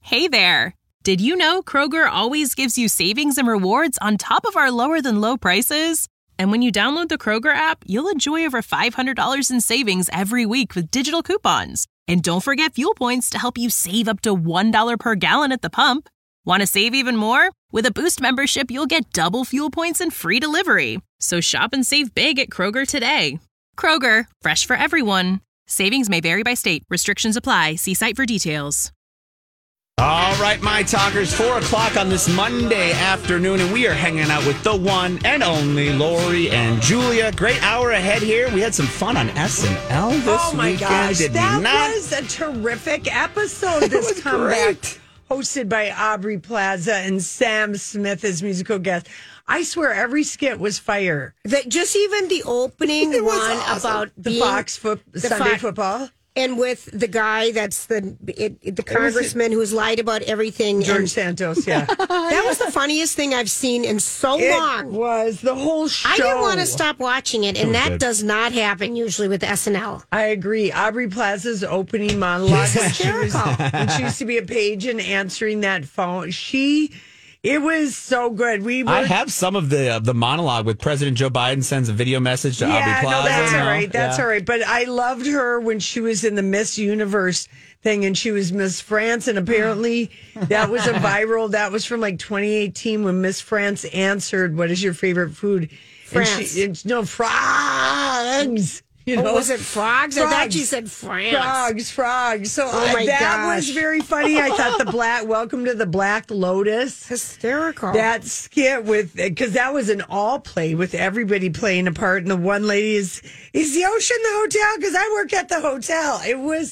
Hey there! Did you know Kroger always gives you savings and rewards on top of our lower-than-low prices? And when you download the Kroger app, you'll enjoy over $500 in savings every week with digital coupons. And don't forget fuel points to help you save up to $1 per gallon at the pump. Want to save even more? With a Boost membership, you'll get double fuel points and free delivery. So shop and save big at Kroger today. Kroger, fresh for everyone. Savings may vary by state. Restrictions apply. See site for details. All right, my talkers, 4 o'clock on this Monday afternoon, and we are hanging out with the one and only Lori and Julia. Great hour ahead here. We had some fun on SNL this weekend. Oh my gosh, Did that we not? was a terrific episode. This comeback, hosted by Aubrey Plaza and Sam Smith as musical guest. I swear, every skit was fire. Just even the opening It was one awesome. about the Fox Sunday football. And with the guy that's the congressman who's lied about everything. George Santos, yeah. That was the funniest thing I've seen in so long. It was the whole show. I didn't want to stop watching it, and that good. does not happen usually with SNL. I agree. Aubrey Plaza's opening monologue when she used to be a page and answering that phone. It was so good. I have some of the monologue with President Joe Biden sends a video message to Aubrey Plaza. No, that's all right. That's Yeah. all right. But I loved her when she was in the Miss Universe thing, and she was Miss France, and apparently that was a viral. That was from like 2018 when Miss France answered, "What is your favorite food?" France. Frogs. You know? Was it frogs? I thought you said France. Frogs. So my that gosh. was very funny. I thought Welcome to the Black Lotus. Hysterical. That skit because that was an all play with everybody playing a part. And the one lady is the ocean the hotel? Because I work at the hotel. It was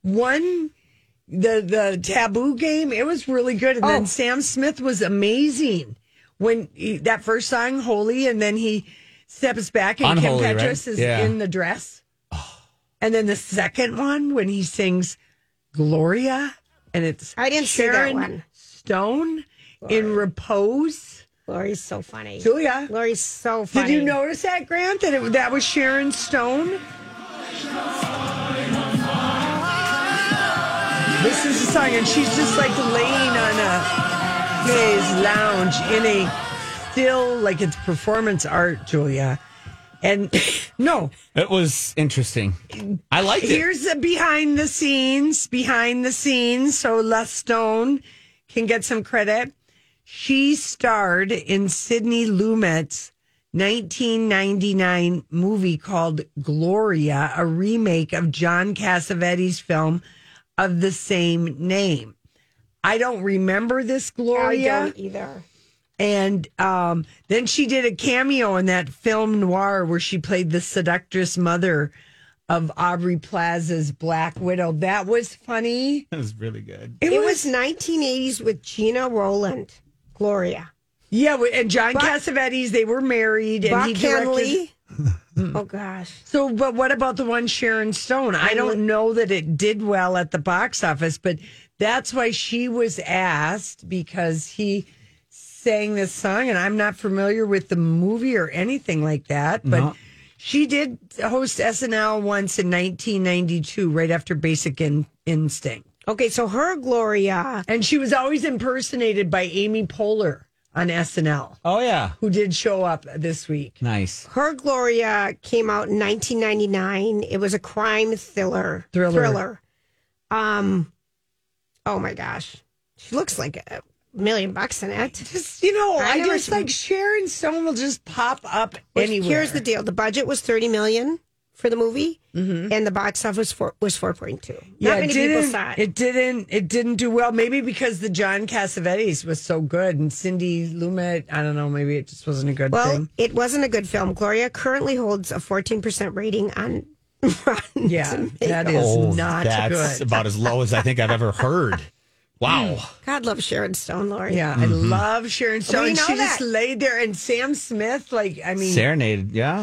the taboo game. It was really good. And then Sam Smith was amazing when that first song, Holy, and then he steps back and Unholy, Kim Petras right? is Yeah. in the dress. And then the second one when he sings Gloria, and it's I didn't see that Sharon one. Stone in Repose. Lori's so funny. Julia, Lori's so funny. did you notice that, Grant? That was Sharon Stone? This is the song, and she's just like laying on a his lounge in a still, like it's performance art, Julia. And no, It was interesting. I liked it. here's the behind the scenes, so La Stone can get some credit. She starred in Sidney Lumet's 1999 movie called Gloria, a remake of John Cassavetes' film of the same name. I don't remember this Gloria. I don't either. And then she did a cameo in that film noir where she played the seductress mother of Aubrey Plaza's Black Widow. That was funny. It was really good. It was 1980s with Gina Rowland, Gloria. Yeah, and John Cassavetes, they were married. And Buck he directed. Henley. Oh, gosh. So, but what about the one Sharon Stone? I don't know that it did well at the box office, but that's why she was asked, because he sang this song, and I'm not familiar with the movie or anything like that, but she did host SNL once in 1992, right after Basic Instinct. Okay, so her Gloria. And she was always impersonated by Amy Poehler on SNL, Oh, yeah. who did show up this week. Nice. Her Gloria came out in 1999. It was a crime thriller. Oh my gosh, she looks like $1 million in it. Just, I never just like Sharon Stone will just pop up anywhere. Here's the deal: the budget was $30 million for the movie, and the box office was 4.2. Not many people saw it. It didn't do well. Maybe because the John Cassavetes was so good, and Cindy Lumet. I don't know. Maybe it just wasn't a good thing. It wasn't a good film. Gloria currently holds a 14% rating on. Rotten Yeah, Tomatoes. that is not That's good. about as low as I think I've ever heard. Wow. God love Sharon Stone, Lori. Yeah, I love Sharon Stone. We And know she that. just laid there, and Sam Smith, Serenaded, yeah.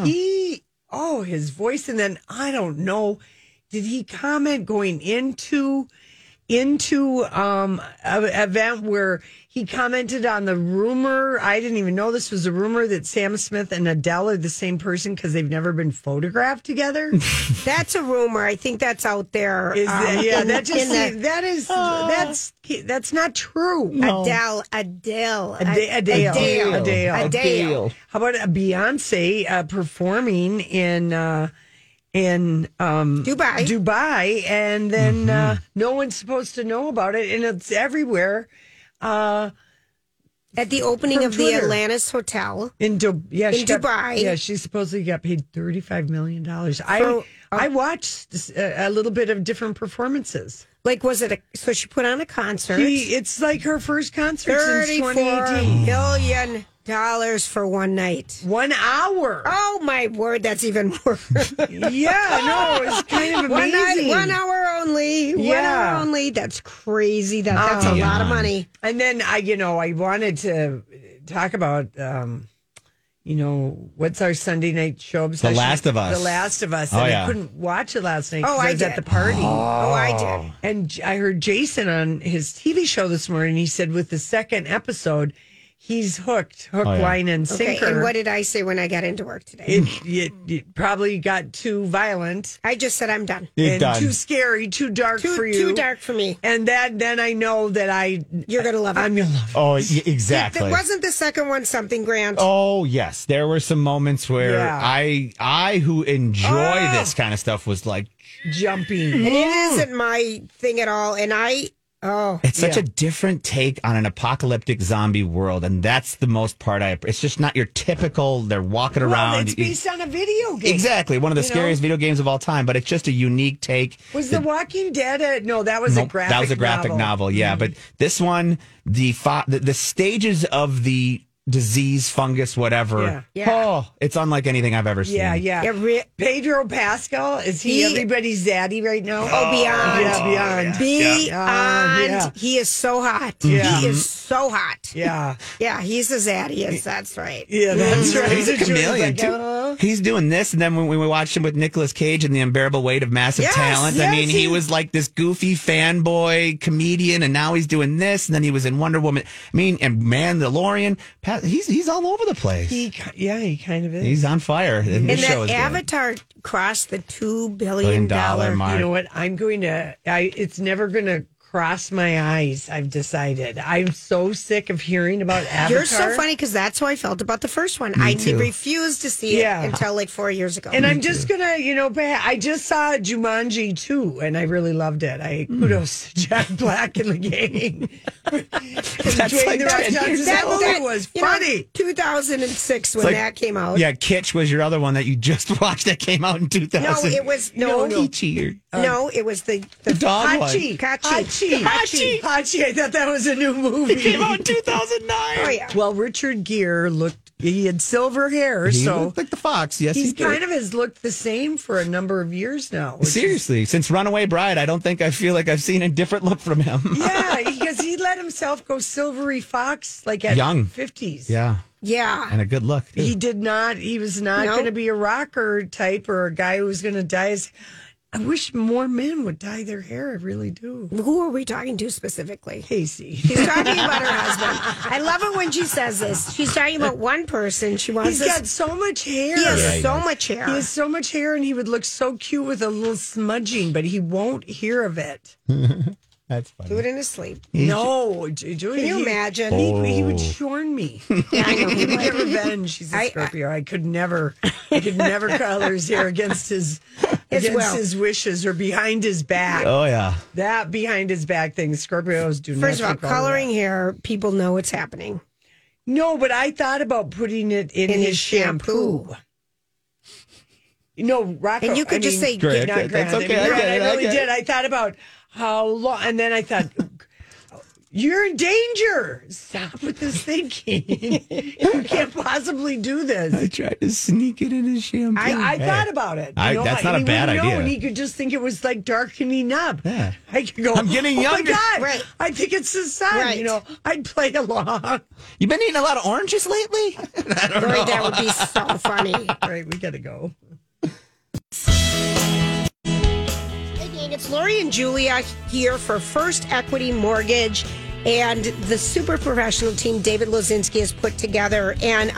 his voice, and then I don't know, did he comment going into into an event where he commented on the rumor. I didn't even know this was a rumor that Sam Smith and Adele are the same person because they've never been photographed together. That's a rumor. I think that's out there. That's not true. No. Adele. How about Beyonce performing in Dubai, and then no one's supposed to know about it, and it's everywhere. At the opening of the Atlantis Hotel in Dubai. She supposedly got paid $35 million. I watched a little bit of different performances. Like, was it so she put on a concert? It's like her first concert since 2018. $34 million for one night. 1 hour. Oh, my word. That's even more. It's kind of amazing. 1 hour only. 1 hour only. That's crazy. That's a lot of money. And then I wanted to talk about, what's our Sunday night show obsession? The Last of Us. The Last of Us. Oh, and yeah. I couldn't watch it last night Oh, because I I was did. at the party. Oh, I did. And I heard Jason on his TV show this morning. He said with the second episode, he's hooked, line, and sinker. Okay, and what did I say when I got into work today? It probably got too violent. I just said I'm done. You're and done. too scary, too dark for you. Too dark for me. And then I know that You're going to love it. I'm going to love it. Oh, exactly. Wasn't the second one something, Grant? Oh, yes. There were some moments where Yeah. I who enjoy this kind of stuff was like, Jumping. And it isn't my thing at all. And it's such a different take on an apocalyptic zombie world. And that's the most part it's just not your typical, they're walking around. It's based on a video game. Exactly. One of the scariest video games of all time, but it's just a unique take. Was The Walking Dead no, that was a graphic novel. That was a graphic novel, yeah. But this one, the stages of the disease, fungus, whatever. Yeah. Oh, it's unlike anything I've ever seen. Yeah. Pedro Pascal, is he everybody's zaddy right now? Oh, beyond. Yeah, beyond. Beyond. He is so hot. Yeah. He is so hot. Yeah. Yeah, he's as zaddy. That's right. Yeah, that's right. He's a chameleon, Like, too. He's doing this, and then when we watched him with Nicolas Cage and The Unbearable Weight of Massive Talent, I mean, he was like this goofy fanboy comedian, and now he's doing this, and then he was in Wonder Woman. I mean, and Mandalorian. He's all over the place. He kind of is. He's on fire. And And that Avatar crossed the $2 billion mark. You know what? It's never going to cross my eyes, I've decided. I'm so sick of hearing about Avatar. You're so funny because that's how I felt about the first one. I refused to see it until like 4 years ago. And I'm just going to, I just saw Jumanji 2, and I really loved it. Kudos to Jack Black and the gang. That movie was funny. 2006 when that came out. Yeah, Kitsch was your other one that you just watched that came out in 2000. No, it was Hachi. No, it was the dog one. Hachi. I thought that was a new movie. It came out in 2009. Oh, yeah. Well, Richard Gere he had silver hair, He so looked like the fox. Yes, he's he did. kind of has looked the same for a number of years now. Seriously, since Runaway Bride, I don't think I feel like I've seen a different look from him. Yeah, because he let himself go silvery fox like at Young. 50s. Yeah. Yeah. And a good look, too. He was not going to be a rocker type or a guy who was going to dye his. I wish more men would dye their hair. I really do. Who are we talking to specifically? Casey. He's talking about her husband. I love it when she says this. She's talking about one person. She wants. He's got so much hair. He has so much hair. He has so much hair, and he would look so cute with a little smudging, but he won't hear of it. That's funny. Do it in his sleep. No, Julia. Can you imagine? He would shorn me. Yeah, I know. He would get revenge. He's a Scorpio. I could never color his hair against his wishes or behind his back. Oh, yeah. That behind his back thing, Scorpios do not. First of all, take all coloring that. hair, people know it's happening. No, but I thought about putting it in his shampoo. No, Rocco. And you could just say, Grant, not that's Grant. okay. I really get it. did. I thought about how long, and then I thought, you're in danger. Stop with this thinking. You can't possibly do this. I tried to sneak it in his shampoo. I thought about it. That's not a bad idea. And he could just think it was like darkening up. Yeah. I could go, I'm getting younger. Oh my God. Right. I think it's the sun. Right. I'd play along. You've been eating a lot of oranges lately? I don't know. That would be so funny. All right, we got to go. It's Lori and Julia here for First Equity Mortgage, and the super professional team David Lozinski has put together. And,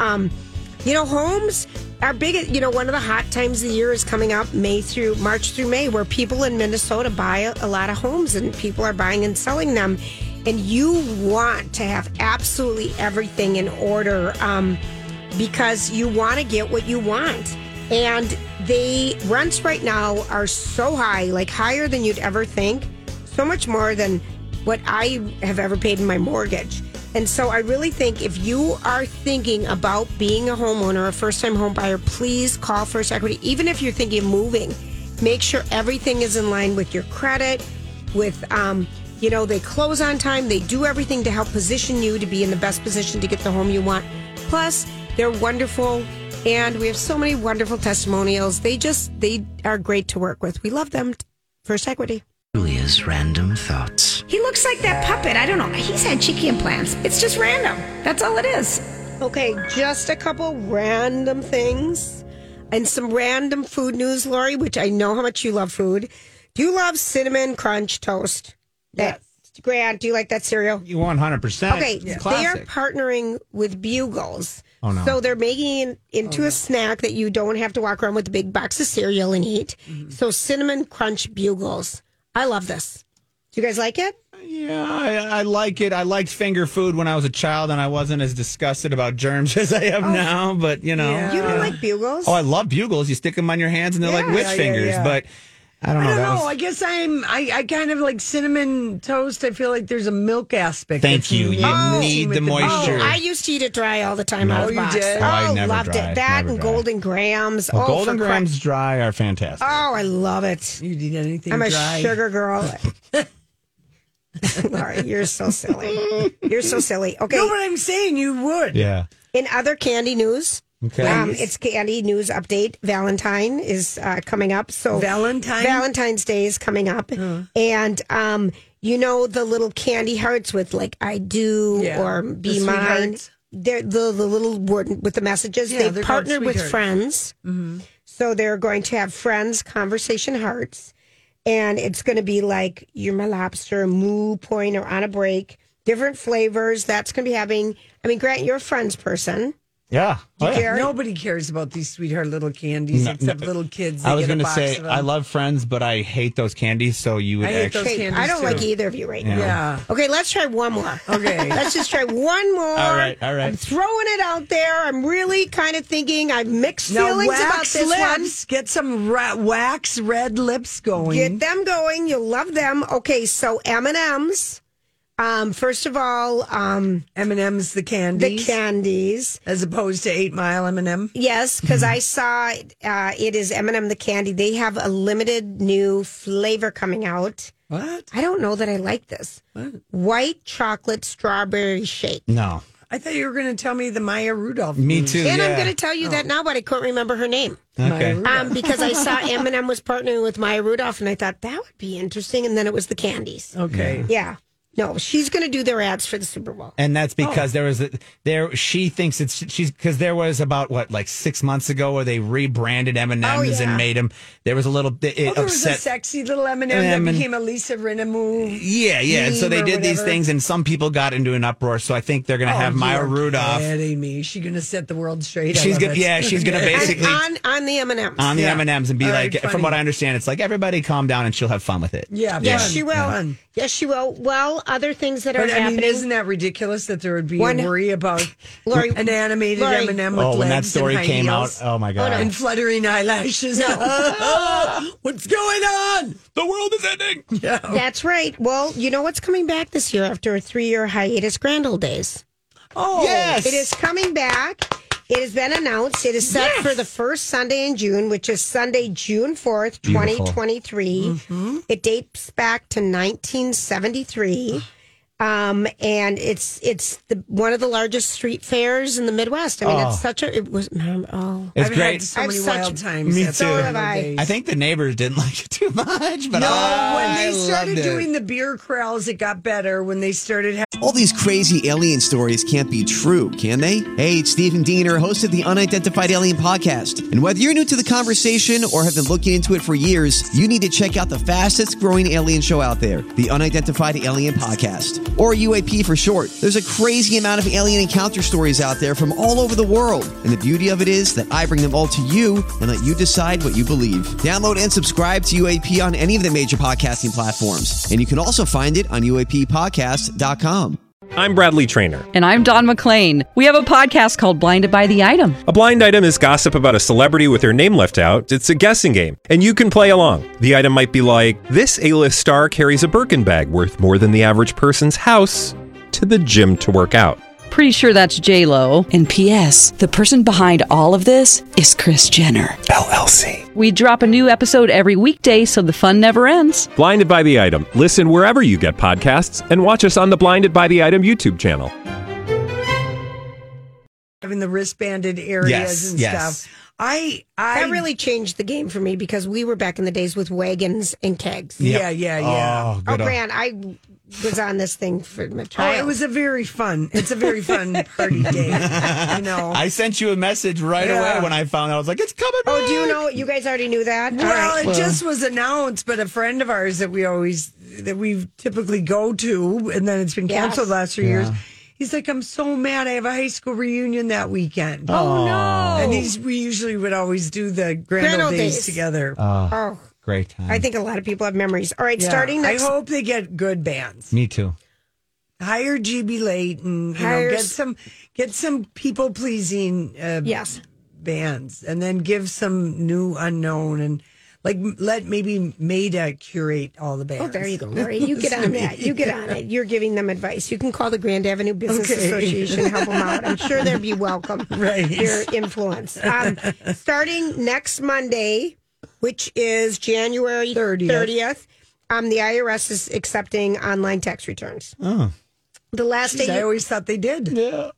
homes are big. One of the hot times of the year is coming up, March through May, where people in Minnesota buy a lot of homes, and people are buying and selling them. And you want to have absolutely everything in order because you want to get what you want. And the rents right now are so high, like higher than you'd ever think, so much more than what I have ever paid in my mortgage. And so I really think if you are thinking about being a homeowner, a first-time home buyer, please call First Equity. Even if you're thinking of moving, make sure everything is in line with your credit, with, they close on time. They do everything to help position you to be in the best position to get the home you want. Plus, they're wonderful. And we have so many wonderful testimonials. They are great to work with. We love them. First Equity. Julia's random thoughts. He looks like that puppet. I don't know. He's had cheeky implants. It's just random. That's all it is. Okay, just a couple random things and some random food news, Lori, which I know how much you love food. Do you love Cinnamon Crunch Toast? Yes. Grant, do you like that cereal? You 100%. Okay, they are partnering with Bugles. Oh, no. So they're making it into a snack that you don't have to walk around with a big box of cereal and eat. Mm-hmm. So Cinnamon Crunch Bugles. I love this. Do you guys like it? Yeah, I like it. I liked finger food when I was a child, and I wasn't as disgusted about germs as I am now. But, Yeah. You don't like Bugles? Oh, I love Bugles. You stick them on your hands, and they're like witch fingers. Yeah. But I don't know. I guess I kind of like cinnamon toast. I feel like there's a milk aspect. Thank you. You need the moisture. I used to eat it dry all the time out of the box. You did? I never loved dry. it. That Never and dry. Golden Grams. Well, Golden Grams dry are fantastic. Oh, I love it. You need anything I'm a dry? sugar girl. Laurie, you're so silly. You're so silly. Okay. No, but I'm saying you would. Yeah. In other candy news, Okay. it's candy news update. Valentine is coming up. So Valentine's Day is coming up, and the little candy hearts with like "I do" or "Be mine." They're the little word with the messages. Yeah, They've partnered with Friends, so they're going to have Friends conversation hearts, and it's going to be like "You're my lobster," "Moo Point," or "On a Break." Different flavors. That's going to be having. I mean, Grant, you're a Friends person. Yeah. Nobody cares about these sweetheart little candies except little kids. I was going to say, I love Friends, but I hate those candies. So you would actually. I don't like either of you right now. Yeah. Okay, let's try one more. Okay. Let's just try one more. All right. I'm throwing it out there. I'm really kind of thinking I've mixed feelings about this lips. Get some wax red lips going. Get them going. You'll love them. Okay, so M&M's. First of all, M&M's, the candies, as opposed to 8 Mile M&M. Yes, because I saw it is M&M the candy. They have a limited new flavor coming out. What? I don't know that I like this. What? White chocolate strawberry shake. No. I thought you were going to tell me the Maya Rudolph. Me too. And I'm going to tell you that now, but I couldn't remember her name. Okay. Because I saw M&M was partnering with Maya Rudolph, and I thought that would be interesting. And then it was the candies. Okay. Yeah. No, she's going to do their ads for the Super Bowl. And that's because she thinks because there was about 6 months ago where they rebranded M&M's and made them. There was a little there was a sexy little M&M that became a Lisa Rinna Yeah. And so they did these things, and some people got into an uproar. So I think they're going to have Maya Rudolph. Kidding me? She's going to set the world straight. She's going to basically on the M&M's the M&Ms and be right, like, from what I understand, it's like everybody calm down and she'll have fun with it. Yeah. Yes, she will. Fun. Yes, she will. Well, other things that are happening. I mean, isn't that ridiculous that there would be a worry about an animated M&M with legs when that story and high came heels? out, oh my God. And fluttering eyelashes. What's going on? The world is ending. Yeah. That's right. Well, you know what's coming back this year after a 3-year hiatus? Grand Old Days. Oh, yes. It is coming back. It has been announced. It is set for the first Sunday in June, which is Sunday, June 4th, 2023. Mm-hmm. It dates back to 1973. And it's one of the largest street fairs in the Midwest. I mean, it's such a, it was, It's I've great. had so many wild times. Me at too. the So have I. holidays. I think the neighbors didn't like it too much, but No, when I they started loved it. doing the beer crawls, it got better. When they started All these crazy alien stories can't be true, can they? Hey, it's Stephen Diener, host of the Unidentified Alien Podcast. And whether you're new to the conversation or have been looking into it for years, you need to check out the fastest growing alien show out there, the Unidentified Alien Podcast, or UAP for short. There's a crazy amount of alien encounter stories out there from all over the world. And the beauty of it is that I bring them all to you and let you decide what you believe. Download and subscribe to UAP on any of the major podcasting platforms. And you can also find it on UAPpodcast.com. I'm Bradley Trainer. And I'm Don McClain. We have a podcast called Blinded by the Item. A blind item is gossip about a celebrity with their name left out. It's a guessing game, and you can play along. The item might be like, this A-list star carries a Birkin bag worth more than the average person's house to the gym to work out. Pretty sure that's J-Lo. And P.S. the person behind all of this is Kris Jenner, LLC. We drop a new episode every weekday so the fun never ends. Blinded by the Item. Listen wherever you get podcasts and watch us on the Blinded by the Item YouTube channel. having the wristbanded areas and stuff. That really changed the game for me because we were back in the days with wagons and kegs. Yeah. Oh, good. Grant, I was on this thing for my child. It's a very fun party day. I sent you a message right away when I found out. I was like, it's coming back. Oh, do you know? You guys already knew that? Well, it just was announced, but a friend of ours that we typically go to, and then it's been canceled the last 3 years. He's like, I'm so mad. I have a high school reunion that weekend. Oh, no. And we usually would always do the Grand Old Days together. Oh, great time. I think a lot of people have memories. All right, starting next. I hope they get good bands. Me too. Hire GB Late and get some people pleasing bands, and then give some new unknown and let maybe Maida curate all the bands. Oh, there you go, Lori. You get on that. You get on it. You're giving them advice. You can call the Grand Avenue Business Association and help them out. I'm sure they'll be welcome. Right. Your influence. Starting next Monday, which is January 30th, the IRS is accepting online tax returns. Oh. The last day. I always thought they did. Yeah.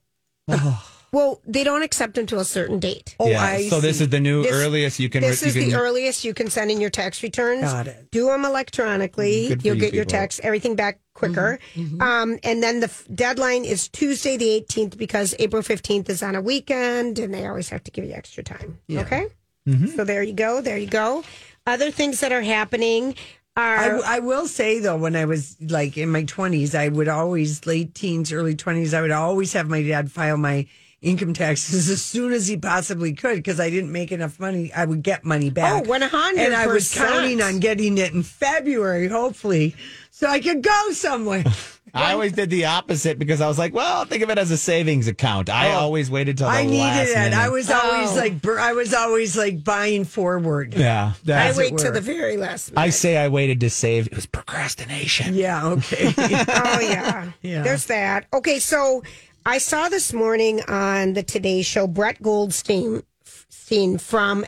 Well, they don't accept until a certain date. Oh, yeah. I So this see. is the new earliest you can. This is the earliest you can send in your tax returns. Got it. Do them electronically. Good for You'll you get your people. everything back quicker. And then the deadline is Tuesday the 18th because April 15th is on a weekend, and they always have to give you extra time. Yeah. Okay? So there you go. There you go. Other things that are happening are... I will say, though, when I was in my 20s, I would always, late teens, early 20s, I would always have my dad file my income taxes as soon as he possibly could because I didn't make enough money. I would get money back. Oh, 100%. And I was counting on getting it in February, hopefully, so I could go somewhere. I always did the opposite because I was like, well, think of it as a savings account. I always waited till the I last needed it. minute. I was always buying forward. Yeah. I wait till the very last minute. I say I waited to save. It was procrastination. Yeah, okay. Oh, yeah. There's that. Okay, so I saw this morning on the Today Show Brett Goldstein from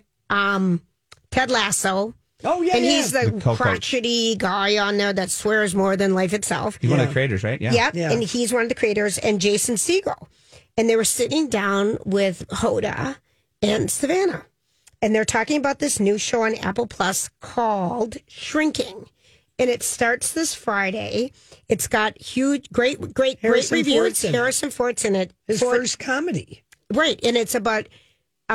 Ted Lasso. Oh, yeah, and yeah. he's the co-coach. crotchety guy on there that swears more than life itself. He's one of the creators, right? Yeah. Yep, and he's one of the creators, and Jason Segel. And they were sitting down with Hoda and Savannah. And they're talking about this new show on Apple Plus called Shrinking. And it starts this Friday. It's got great reviews. Harrison Ford's in it. His first comedy. Right. And it's about a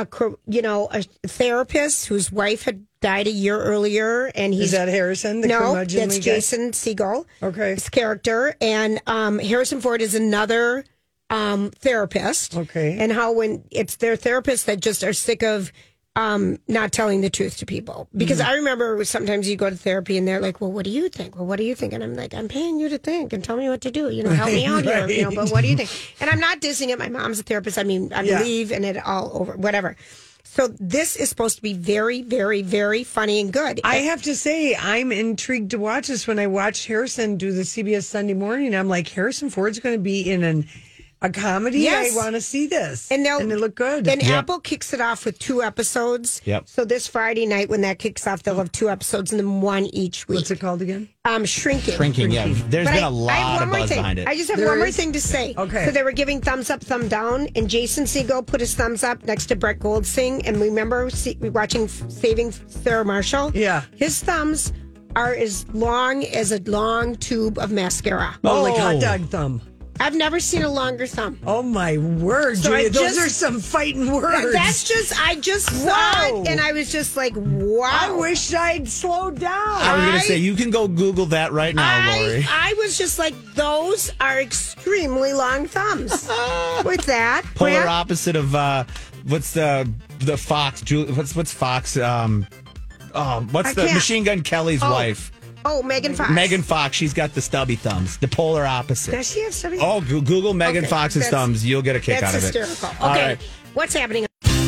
therapist whose wife had died a year earlier. And he's... Is that Harrison? No, that's guy? Jason Segel. Okay. His character. And Harrison Ford is another therapist. Okay. And how when it's their therapists that just are sick of not telling the truth to people. Because I remember sometimes you go to therapy and they're like, well, what do you think? Well, what do you think? And I'm like, I'm paying you to think and tell me what to do. Help me out here. But what do you think? And I'm not dissing it. My mom's a therapist. I believe in it all over, whatever. So this is supposed to be very, very, very funny and good. I have to say, I'm intrigued to watch this. When I watched Harrison do the CBS Sunday Morning, I'm like, Harrison Ford's going to be in A comedy? Yes. I want to see this. And they look good. And Apple kicks it off with 2 episodes. Yep. So this Friday night when that kicks off, they'll have 2 episodes and then 1 each week. What's it called again? Shrinking. Shrinking, yeah. There's But been a I have lot one of more buzz thing. behind it. I just have There one more is? thing to say. Okay. So they were giving thumbs up, thumb down, and Jason Segel put his thumbs up next to Brett Goldsing. And remember watching Saving Sarah Marshall? Yeah. His thumbs are as long as a long tube of mascara. Oh, like hot dog thumb. I've never seen a longer thumb. Oh, my word, So Julia. I Those just- are some fighting words. I just saw Wow. it, and I was just like, wow. I wish I'd slowed down. I was going to say, you can go Google that right now, Lori. I was just like, those are extremely long thumbs. With that, Polar Grant, opposite of what's the Fox? What's Fox? What's the can't- Machine Gun Kelly's wife? Megan Fox. Megan Fox. She's got the stubby thumbs. The polar opposite. Does she have stubby? Oh, Google Megan Okay, Fox's that's- thumbs. You'll get a kick out of it. That's hysterical. All Okay, right. what's happening?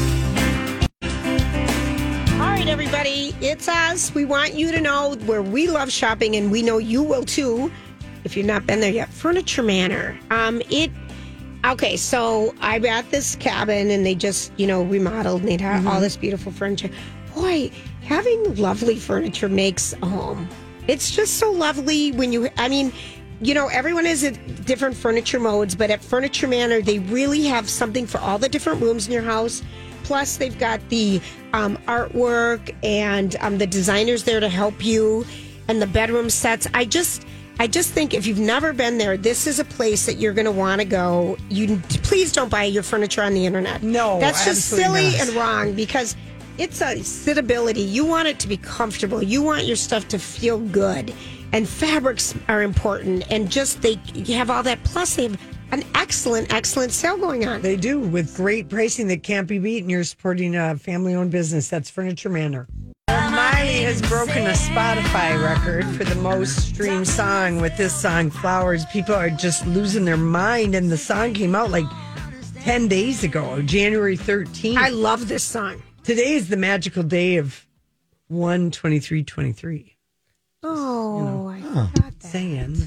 All right, everybody, it's us. We want you to know where we love shopping, and we know you will too. If you've not been there yet, Furniture Manor. Okay, so I'm at this cabin, and they just remodeled, and they had all this beautiful furniture. Boy, having lovely furniture makes a home. It's just so lovely when everyone is at different furniture modes, but at Furniture Manor, they really have something for all the different rooms in your house. Plus, they've got the artwork and the designers there to help you, and the bedroom sets. I just think if you've never been there, this is a place that you're going to want to go. Please don't buy your furniture on the internet. No, that's just absolutely silly not. and wrong because it's a sittability. You want it to be comfortable. You want your stuff to feel good, and fabrics are important. And you have all that. Plus, they have an excellent sale going on. They do, with great pricing that can't be beaten. You're supporting a family-owned business. That's Furniture Manor. Miley has broken a Spotify record for the most streamed song with this song, Flowers. People are just losing their mind, and the song came out like 10 days ago, January 13th. I love this song. Today is the magical day of 1/23/23. Oh, I forgot that. Saying,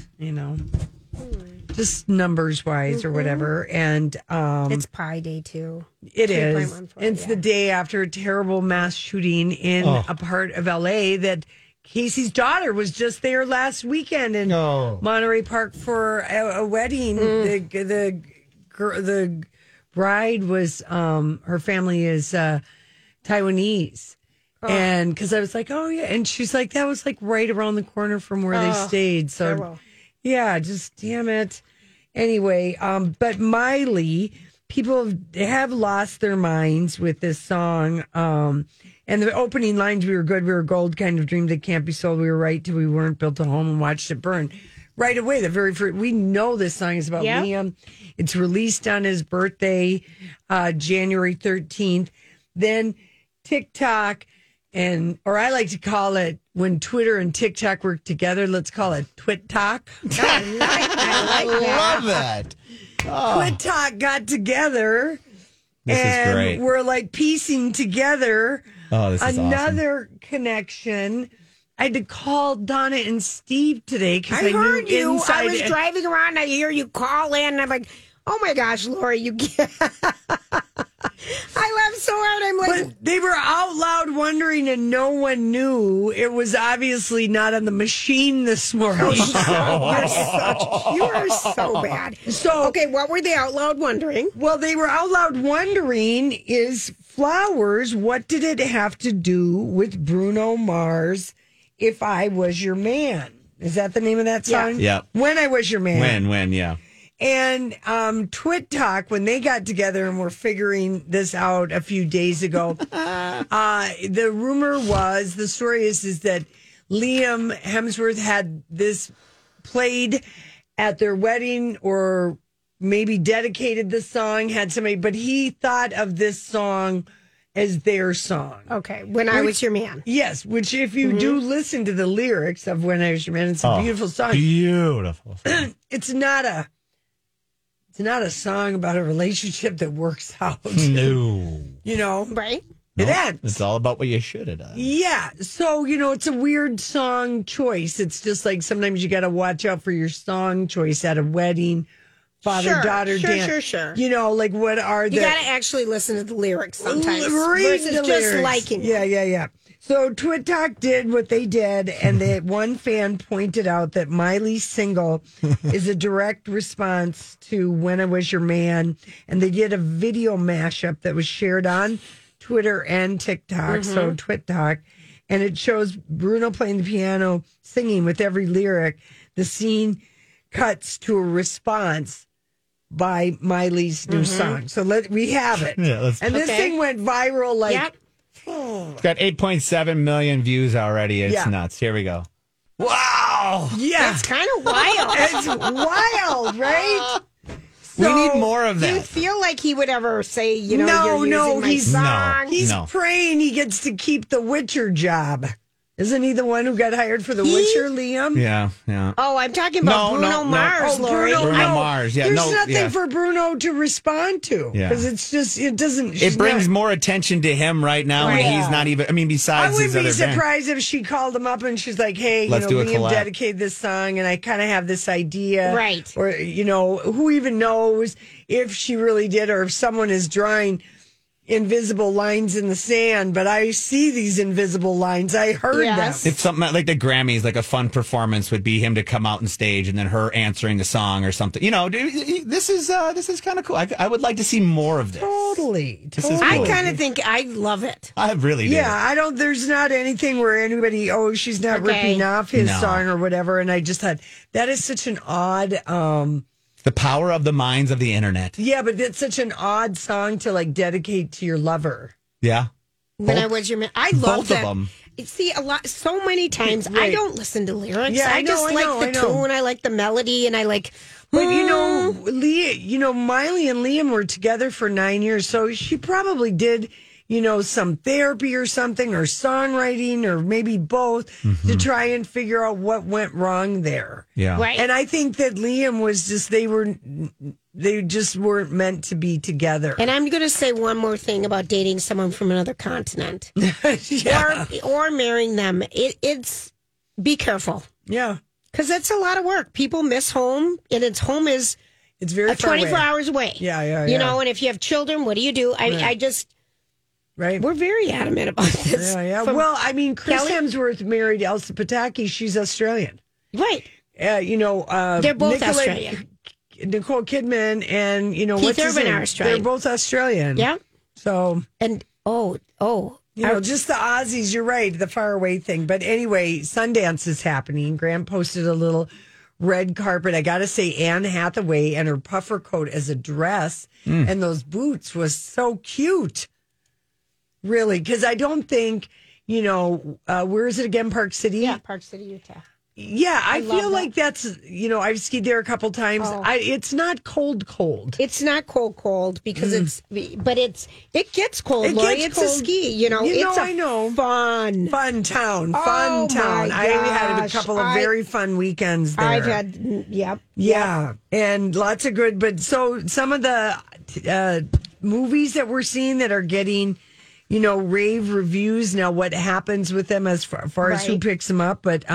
just numbers wise or whatever. And It's Pi Day too. it is. 3.14, It's the day after a terrible mass shooting in a part of LA that Casey's daughter was just there last weekend in Monterey Park for a wedding. The bride was her family is Taiwanese. And because I was like, oh yeah, and she's like, that was like right around the corner from where they stayed. So farewell. yeah, just damn it. Anyway, but Miley, people have lost their minds with this song. And the opening lines, we were good, we were gold, kind of dream that can't be sold. We were right till we weren't, built a home and watched it burn. Right away, the very first, we know this song is about Liam. It's released on his birthday, January 13th. Then TikTok, or I like to call it, when Twitter and TikTok work together, let's call it Twit-Talk. I like that. Love that. Twit-Talk got together. This is great. We're like piecing together This is another connection. I had to call Donna and Steve today because I heard knew you. inside. I was driving around. I hear you call in. And I'm like, oh my gosh, Lori, you get. I laughed so hard. I'm like, But they were out loud wondering, and no one knew. It was obviously not on the machine this morning. you are so bad. So Okay, what were they out loud wondering? well, they were out loud wondering: is Flowers? What did it have to do with Bruno Mars? If I Was Your Man, is that the name of that song? Yeah. When I Was Your Man. When, yeah. And Twit-Talk, when they got together and were figuring this out a few days ago, the rumor was, the story is that Liam Hemsworth had this played at their wedding, or maybe dedicated the song, had somebody, but he thought of this song as their song. Okay, When I Was Your Man. Yes, which if you do listen to the lyrics of When I Was Your Man, it's a beautiful song. Beautiful. It's not a song about a relationship that works out. No. Right? It ends. It's all about what you should have done. Yeah. So, it's a weird song choice. It's just like sometimes you got to watch out for your song choice at a wedding. father-daughter dance. Sure. You know, like what are the... You got to actually listen to the lyrics sometimes. Read versus the just lyrics. liking it. Yeah. So TwitTalk did what they did, and one fan pointed out that Miley's single is a direct response to When I Was Your Man, and they did a video mashup that was shared on Twitter and TikTok, so TwitTalk, and it shows Bruno playing the piano, singing with every lyric. The scene cuts to a response by Miley's new song. So we have it. Yeah, and this thing went viral like... It's got 8.7 million views already. It's nuts. Here we go. Wow. Yeah. It's kind of wild. It's wild, right? We need more of that. Do you feel like he would ever say, you're using my song? He's praying he gets to keep the Witcher job. Isn't he the one who got hired for the Witcher, Liam? Yeah. Oh, I'm talking about Bruno Mars, Lori. Bruno Mars. Yeah, there's nothing for Bruno to respond to because it's just it doesn't. It brings more attention to him right now, and he's not even. I mean, besides, I wouldn't be his other surprised if she called him up and she's like, "Hey, Let's do a Liam collab. dedicated this song, and I kind of have this idea, right?" Or who even knows if she really did, or if someone is drawing invisible lines in the sand, but I see these invisible lines. I heard them. It's something like the Grammys, like a fun performance would be him to come out on stage and then her answering the song or something. This is kind of cool. I would like to see more of this. Totally. I kind of think I love it. I really do. Yeah, there's not anything where anybody, she's not ripping off his song or whatever. And I just thought that is such an odd, the power of the minds of the internet. Yeah, but it's such an odd song to dedicate to your lover. Yeah. When I Was Your Man. I love both that. of them. See, so many times I don't listen to lyrics. Yeah, I just like the tune, I like the melody, and I like. But Miley and Liam were together for 9 years, so she probably did, some therapy or something, or songwriting, or maybe both, to try and figure out what went wrong there. Yeah, right. And I think that Liam was just they just weren't meant to be together. And I'm going to say one more thing about dating someone from another continent, or marrying them. It's be careful. Yeah. Because it's a lot of work. People miss home, and it's very 24 hours away. Yeah. And if you have children, what do you do? Right. We're very adamant about this. Yeah. Well, Chris Hemsworth married Elsa Pataki. She's Australian. Right. They're both Australian. Nicole Kidman and, Keith Urban are Australian. They're both Australian. Yeah. So. And, just the Aussies, you're right, the faraway thing. But anyway, Sundance is happening. Grant posted a little red carpet. I got to say, Anne Hathaway and her puffer coat as a dress and those boots was so cute. Really, because I don't think, where is it again? Park City? Yeah, Park City, Utah. Yeah, I feel like that's, I've skied there a couple times. It's not cold. It's not cold because it gets cold, Lori. It's a ski, it's a fun town. I had a couple of very fun weekends there. I've had, Yeah, and lots of good, but so some of the movies that we're seeing that are getting, rave reviews. Now, what happens with them as far as who picks them up, but,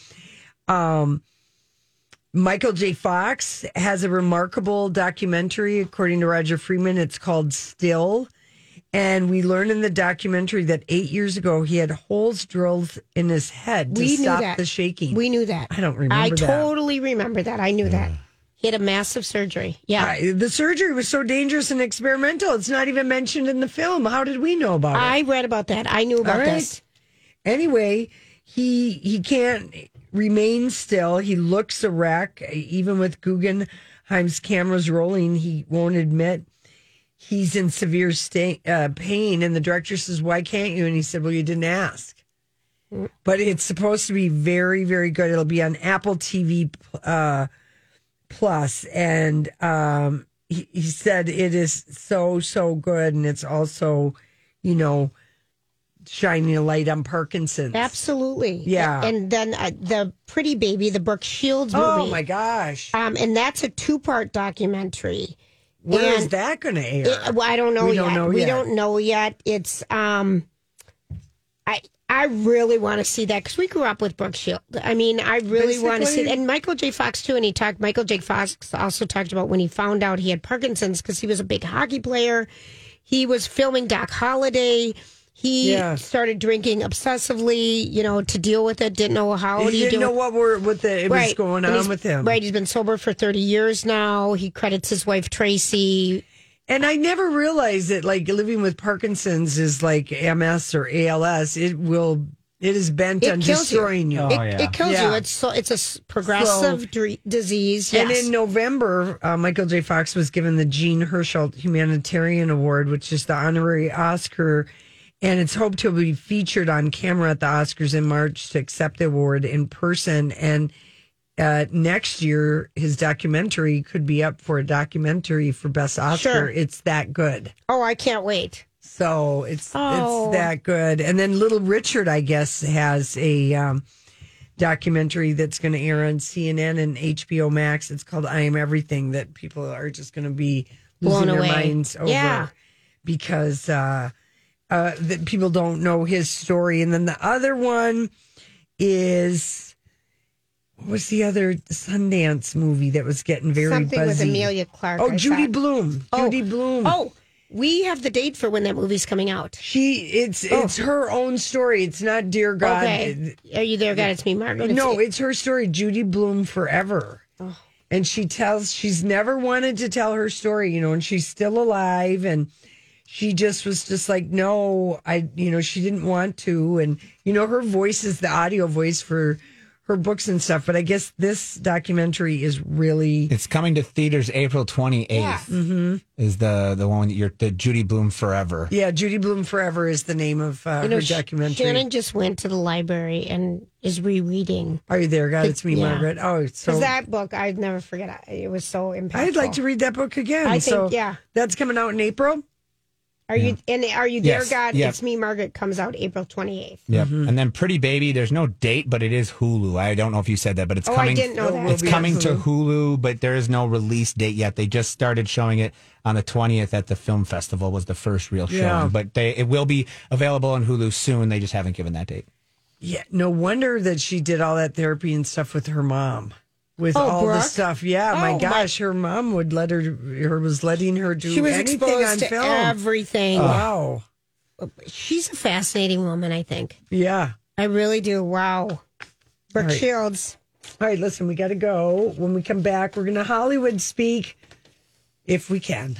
Michael J. Fox has a remarkable documentary, according to Roger Freeman. It's called Still. And we learn in the documentary that 8 years ago, he had holes drilled in his head to stop the shaking. We knew that. I don't remember that. I totally remember that. I knew that. He had a massive surgery. Yeah. The surgery was so dangerous and experimental. It's not even mentioned in the film. How did we know about it? I read about that. I knew about this. Anyway, he can't remain still. He looks a wreck. Even with Guggenheim's cameras rolling, he won't admit he's in severe pain. And the director says, "Why can't you?" And he said, "Well, you didn't ask." But it's supposed to be very, very good. It'll be on Apple TV Plus. And he said it is so, so good. And it's also, shining a light on Parkinson's. Absolutely. Yeah. And then the Pretty Baby, the Brooke Shields movie. Oh, my gosh. And that's a 2-part documentary. Where is that going to air? I don't know yet. We don't know yet. It's I I really want to see that because we grew up with Brooke Shields. I mean, I really want to see that. And Michael J. Fox, too. And Michael J. Fox also talked about when he found out he had Parkinson's because he was a big hockey player. He was filming Doc Holliday. He started drinking obsessively, to deal with it. Didn't know how. He didn't know what was going on with him. Right. He's been sober for 30 years now. He credits his wife, Tracy. And I never realized that, like, living with Parkinson's is like MS or ALS. It is bent on destroying you. It kills you. It's a progressive disease. Yes. And in November, Michael J. Fox was given the Jean Hersholt Humanitarian Award, which is the honorary Oscar. And it's hoped to be featured on camera at the Oscars in March to accept the award in person. And next year, his documentary could be up for a documentary for Best Oscar. Sure. It's that good. Oh, I can't wait. So it's that good. And then Little Richard, I guess, has a documentary that's going to air on CNN and HBO Max. It's called I Am Everything, that people are just going to be losing their minds over because that people don't know his story. And then the other one is, what was the other Sundance movie that was getting very Something buzzy? with Amelia Clark. Oh, Judy Blume. Judy Blume. Oh, we have the date for when that movie's coming out. It's her own story. It's not Dear God. Okay. Are you there, God? It's me, Margaret. No, it's her story, Judy Blume Forever. Oh. And she's never wanted to tell her story, and she's still alive, and she just was just like, no, she didn't want to. And, her voice is the audio voice for her books and stuff. But I guess this documentary is really... It's coming to theaters April 28th. Yeah. Mm-hmm. Is the one the Judy Blume Forever. Yeah, Judy Blume Forever is the name of her documentary. Shannon just went to the library and is rereading. Are you there, God? It's me, Margaret. Oh, because that book, I'd never forget. It was so impactful. I'd like to read that book again. I think, That's coming out in April? Are you there, God? Yep. It's Me, Margaret comes out April 28th. Yep. Mm-hmm. And then Pretty Baby, there's no date, but it is Hulu. I don't know if you said that, but it's coming. I didn't know that. It's coming to Hulu, but there is no release date yet. They just started showing it on the 20th at the film festival was the first real showing. But it will be available on Hulu soon. They just haven't given that date. Yeah, no wonder that she did all that therapy and stuff with her mom. With all Brooke? the stuff. Yeah, my gosh, her mom was letting her do she was anything exposed on to film. Everything. Wow. She's a fascinating woman, I think. Yeah. I really do. Wow. Brooke Shields. All right, listen, we got to go. When we come back, we're going to Hollywood speak if we can.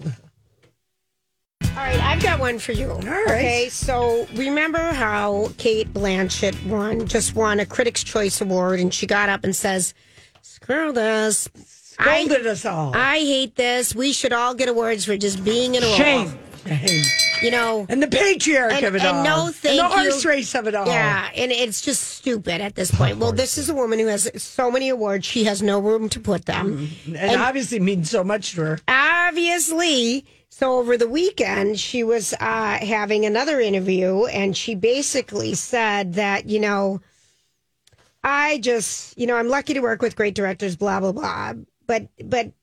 All right, I've got one for you. All right. Okay, so remember how Cate Blanchett just won a Critics' Choice Award, and she got up and says, screw this. Scolded us all. I hate this. We should all get awards for just being in a role. Shame. And the patriarch of it all. And no thank and the you. horse race of it all. Yeah, and it's just stupid at this point. Well, this is a woman who has so many awards, she has no room to put them. And obviously means so much to her. Obviously. So over the weekend, she was having another interview, and she basically said that, I just, I'm lucky to work with great directors, blah, blah, blah. But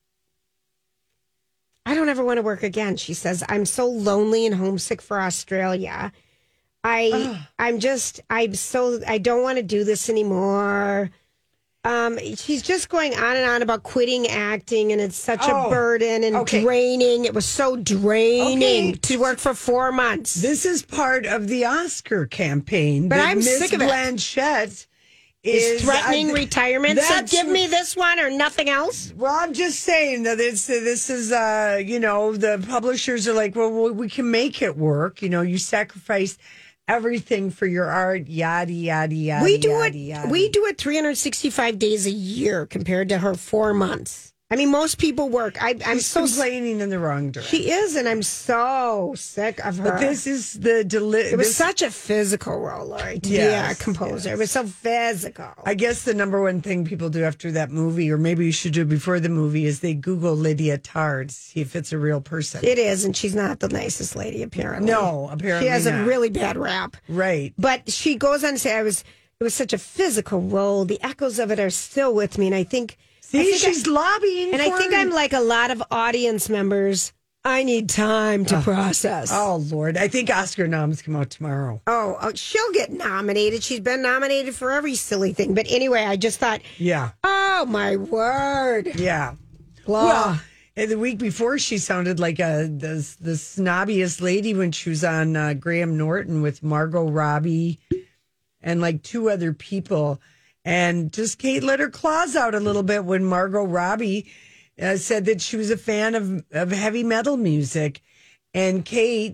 I don't ever want to work again. She says, I'm so lonely and homesick for Australia. I don't want to do this anymore. She's just going on and on about quitting acting, and it's such a burden and draining. It was so draining to work for 4 months. This is part of the Oscar campaign. But I'm sick of it. Blanchett is threatening retirement. So give me this one or nothing else. Well, I'm just saying that this is the publishers are like, well, we can make it work. You sacrifice everything for your art, yada, yada, yada. We do it 365 days a year compared to her 4 months. I mean, most people work. I'm so complaining in the wrong direction. She is, and I'm so sick of her. But this is it was such a physical role, Lori, to be a composer. It was so physical. I guess the number one thing people do after that movie, or maybe you should do before the movie, is they Google Lydia Tarr to see if it's a real person. It is, and she's not the nicest lady, apparently. No, apparently she has not. a really bad rap. Right. But she goes on to say, it was such a physical role. The echoes of it are still with me, and I think... she's lobbying and I think I'm like a lot of audience members. I need time to process. Oh, Lord. I think Oscar noms come out tomorrow. Oh, she'll get nominated. She's been nominated for every silly thing. But anyway, I just thought, Yeah. oh, my word. Yeah. Blah. Well, and the week before, she sounded like the snobbiest lady when she was on Graham Norton with Margot Robbie and like two other people. And just Kate let her claws out a little bit when Margot Robbie said that she was a fan of heavy metal music. And Kate,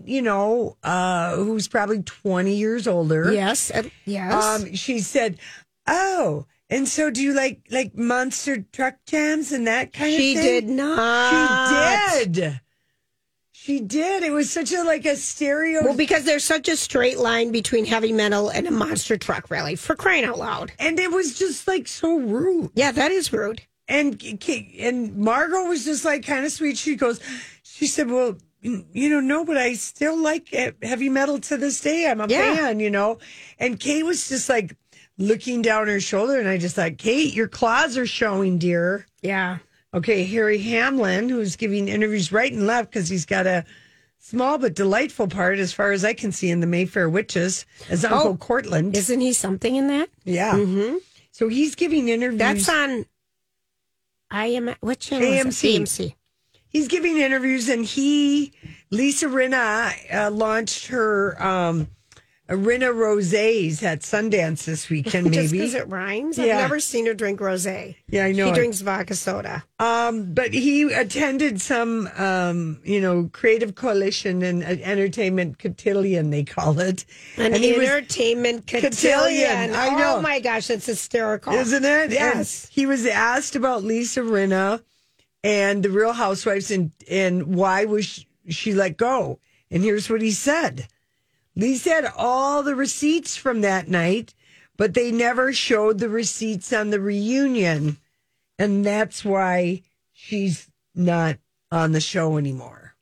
who's probably 20 years older. Yes. She said, oh, and so do you like monster truck jams and that kind of thing? She did not. She did. It was such a stereo. Well, because there's such a straight line between heavy metal and a monster truck rally, for crying out loud. And it was just so rude. Yeah, that is rude. And Margot was just kind of sweet. She said, well, no, but I still like heavy metal to this day. I'm a fan, And Kate was just looking down her shoulder. And I just thought, Kate, your claws are showing, dear. Yeah. Okay, Harry Hamlin, who's giving interviews right and left because he's got a small but delightful part, as far as I can see, in the Mayfair Witches as Uncle Cortland. Isn't he something in that? Yeah. Mm-hmm. So he's giving interviews. That's on what channel AMC. is it? AMC. He's giving interviews, and Lisa Rinna launched her Rinna Rosés at Sundance this weekend, maybe. Just because it rhymes? Yeah. I've never seen her drink rosé. Yeah, I know. He drinks vodka soda. But he attended some, creative coalition and entertainment cotillion, they call it. An entertainment cotillion. I know. Oh, my gosh, that's hysterical. Isn't it? Yes. And he was asked about Lisa Rinna and the Real Housewives and why was she let go. And here's what he said. Lisa had all the receipts from that night, but they never showed the receipts on the reunion. And that's why she's not on the show anymore.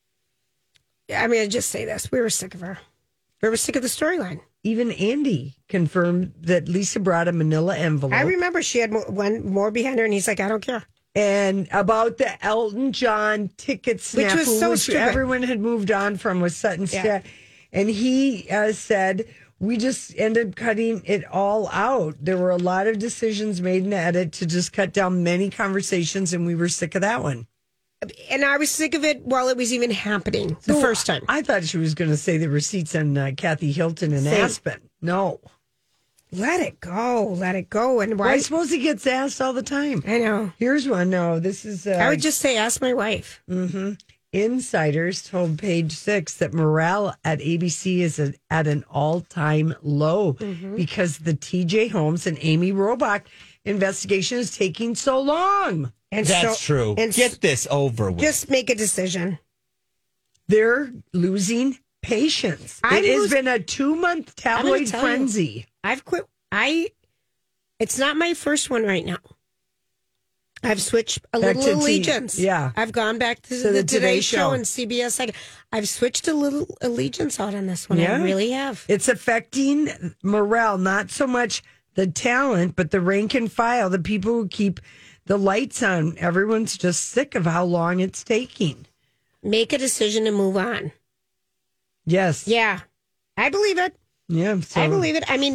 I mean, I just say this. We were sick of her. We were sick of the storyline. Even Andy confirmed that Lisa brought a manila envelope. I remember she had one more behind her, and he's like, I don't care. And about the Elton John ticket snafu, which was so stupid. Everyone had moved on from, was Sutton Stat. And he said, we just ended cutting it all out. There were a lot of decisions made in the edit to just cut down many conversations, and we were sick of that one. And I was sick of it while it was even happening the first time. I thought she was going to say the receipts on Kathy Hilton and Aspen. No. Let it go. Let it go. And why? Well, I suppose he gets asked all the time. I know. Here's one. No, this is... I would just say, ask my wife. Mm-hmm. Insiders told Page Six that morale at ABC is at an all-time low because the TJ Holmes and Amy Robach investigation is taking so long. And that's true. And get this over with. Just make a decision. They're losing patience. It has been a 2-month tabloid frenzy. I've quit. It's not my first one right now. I've switched a little allegiance. I've gone back to the Today Show and CBS. I've switched a little allegiance out on this one. Yeah. I really have. It's affecting morale, not so much the talent, but the rank and file, the people who keep the lights on. Everyone's just sick of how long it's taking. Make a decision and move on. Yes. Yeah. I believe it. Yeah. I believe it. I mean,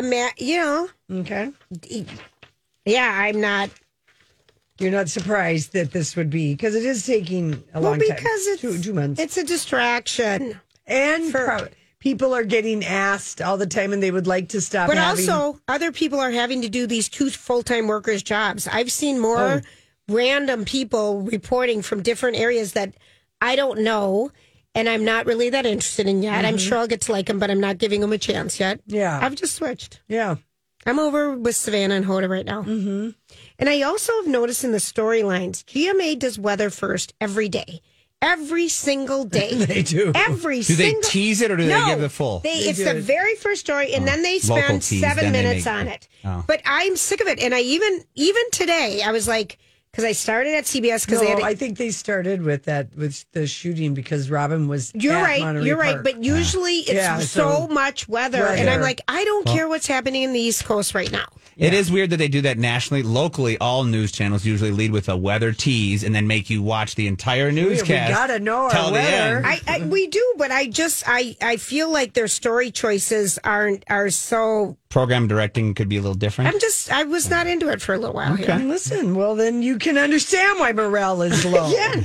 Okay. Yeah, I'm not. You're not surprised that this would be, because it is taking a long time. Well, because it's 2 months. It's a distraction. And people are getting asked all the time, and they would like to stop. But also, other people are having to do these 2 full-time workers' jobs. I've seen more random people reporting from different areas that I don't know, and I'm not really that interested in yet. I'm sure I'll get to like them, but I'm not giving them a chance yet. Yeah. I've just switched. Yeah. I'm over with Savannah and Hoda right now. Mm-hmm. And I also have noticed in the storylines, GMA does weather first every day. Every single day. They do. Do they tease it or do they give the full? It's the very first story, and then they spend 7 minutes on it. Oh. But I'm sick of it. And I even today, I was like, because I started at CBS. I think they started with the shooting because Robin was You're right. Park. But usually it's so much weather. And I'm like, I don't care what's happening in the East Coast right now. It is weird that they do that nationally. Locally, all news channels usually lead with a weather tease and then make you watch the entire newscast. We gotta know our weather. We do, but I feel like their story choices are so. Program directing could be a little different. I was not into it for a little while. Okay. Listen, well, then you can understand why morale is low. Yeah.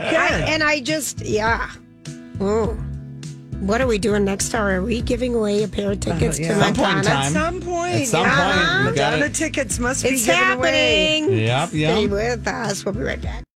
What are we doing next hour? Are we giving away a pair of tickets to Montana? At some point. Madonna tickets must be given away. It's happening. Yep. Stay with us. We'll be right back.